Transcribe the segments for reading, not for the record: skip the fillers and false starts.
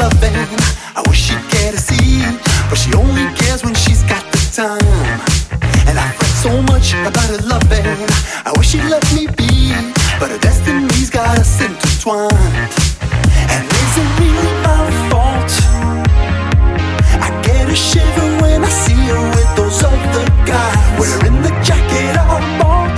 loving. I wish she'd care to see, but she only cares when she's got the time. And I fret so much about her loving. I wish she'd let me be, but her destiny's got us intertwined. And is it really my fault? I get a shiver when I see her with those other guys, wearing the jacket I bought.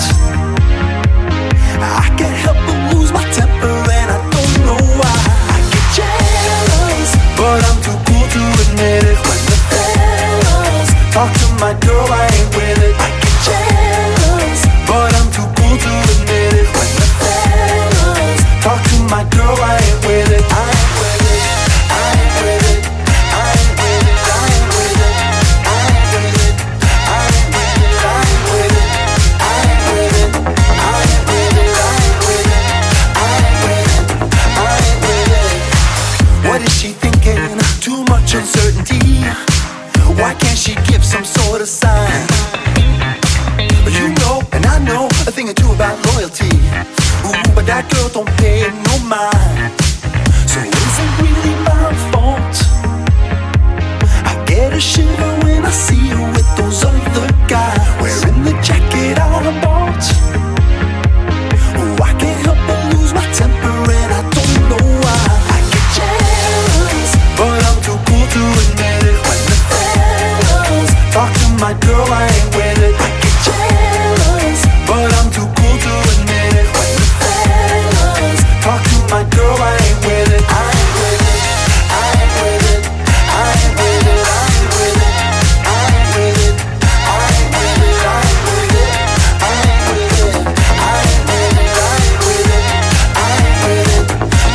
I can't help but lose my temper, and I don't know why. I get jealous, but I'm too cool to admit it. When the fellas talk to my girl, I ain't with it. I get jealous, but I'm too cool to admit it. When the fellas talk to my girl, I ain't with it. I ain't with it. I ain't with it. I ain't with it. I ain't with it. I ain't with it. I ain't with it. I ain't with it. I ain't with it. I ain't with it. I ain't with it. I ain't with it. I ain't with it. What is she thinking? Too much uncertainty. Why can't she give some sort of sign? You know, and I know a thing or two about loyalty. Ooh, but that girl don't pay no mind. So is it really my fault? I get a shiver when I see her with those other guys, wearing the jacket I bought. Oh, I can't help but lose my temper, and I don't know why. I get jealous, but I'm too cool to admit it. When the fellas talk to my girl, I ain't with it. I get jealous, but I'm too cool to admit it. When the fellas talk to my girl, I ain't with it. I ain't with it. I ain't with it. I ain't with it. I ain't with it. I ain't with it. I ain't with it. I ain't with it. I ain't with it. I ain't with it. I ain't with it. I ain't with it.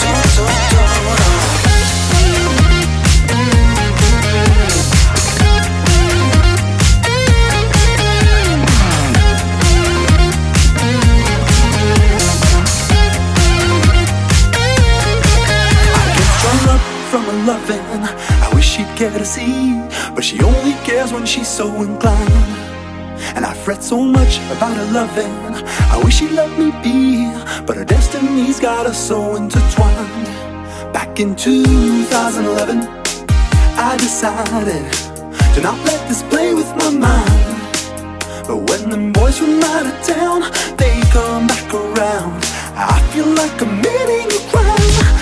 From her loving, I wish she'd care to see, but she only cares when she's so inclined. And I fret so much about her loving. I wish she'd let me be, but her destiny's got us so intertwined. Back in 2011, I decided to not let this play with my mind. But when them boys from out of town, they come back around, I feel like committing a crime.